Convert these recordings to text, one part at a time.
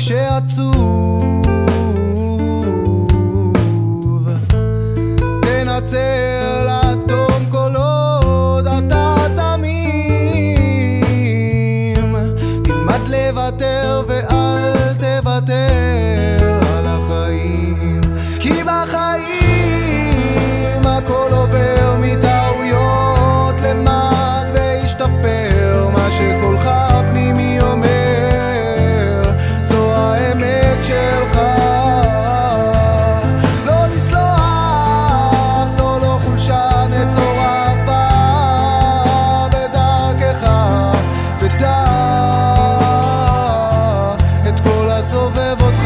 שעצוב, תנצל התום כל עוד אתה תמים, תלמד לוותר ואל תוותר על החיים, כי בחיים הכל עובר מטעויות, למד והשתפר, מה שקולך פנימי אומר זו האמת שלך. לא לסלוח זו לא חולשה, נצור אהבה בדרכך ודע את כל הסובב אותך.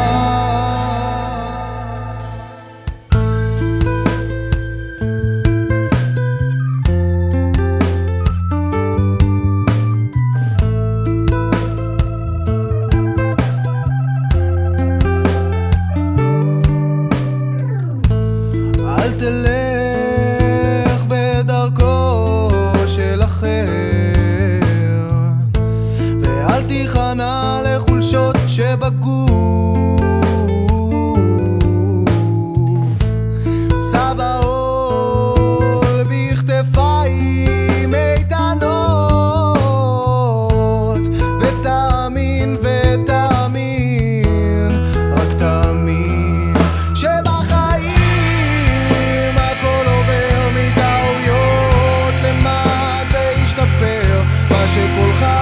אל תלך בדרכו של אחר, ואל תיכנע לחולשות שבגוף. שא בעול בכתפיים איתנות, ותאמין ותאמין, רק תאמין שבחיים הכל עובר מטעויות, למד והשתפר, מה שקולך